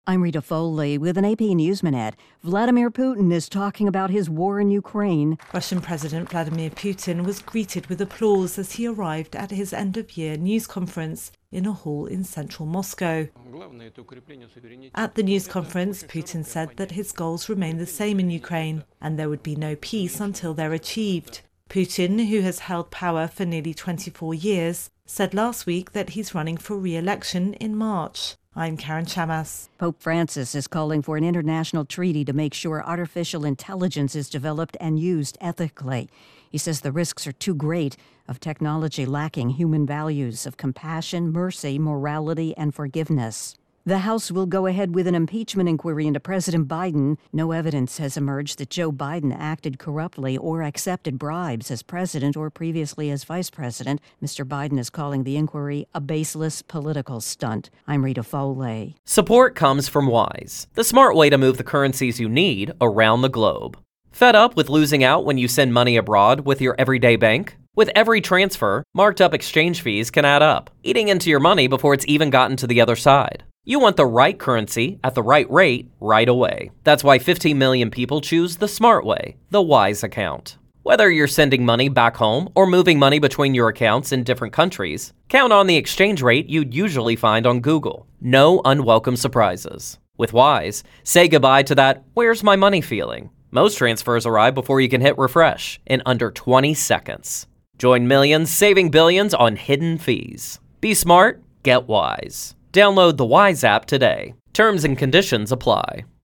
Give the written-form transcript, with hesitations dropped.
I'm Rita Foley with an AP News Minute. Vladimir Putin is talking about his war in Ukraine. Russian President Vladimir Putin was greeted with applause as he arrived at his end-of-year news conference in a hall in central Moscow. At the news conference, Putin said that his goals remain the same in Ukraine and there would be no peace until they're achieved. Putin, who has held power for nearly 24 years, said last week that he's running for re-election in March. I'm Karen Chamas. Pope Francis is calling for an international treaty to make sure artificial intelligence is developed and used ethically. He says the risks are too great of technology lacking human values of compassion, mercy, morality, and forgiveness. The House will go ahead with an impeachment inquiry into President Biden. No evidence has emerged that Joe Biden acted corruptly or accepted bribes as president or previously as vice president. Mr. Biden is calling the inquiry a baseless political stunt. I'm Rita Foley. Support comes from Wise, the smart way to move the currencies you need around the globe. Fed up with losing out when you send money abroad with your everyday bank? With every transfer, marked up exchange fees can add up, eating into your money before it's even gotten to the other side. You want the right currency at the right rate right away. That's why 15 million people choose the smart way, the Wise account. Whether you're sending money back home or moving money between your accounts in different countries, count on the exchange rate you'd usually find on Google. No unwelcome surprises. With Wise, say goodbye to that "where's my money" feeling. Most transfers arrive before you can hit refresh in under 20 seconds. Join millions saving billions on hidden fees. Be smart, get Wise. Download the Wise app today. Terms and conditions apply.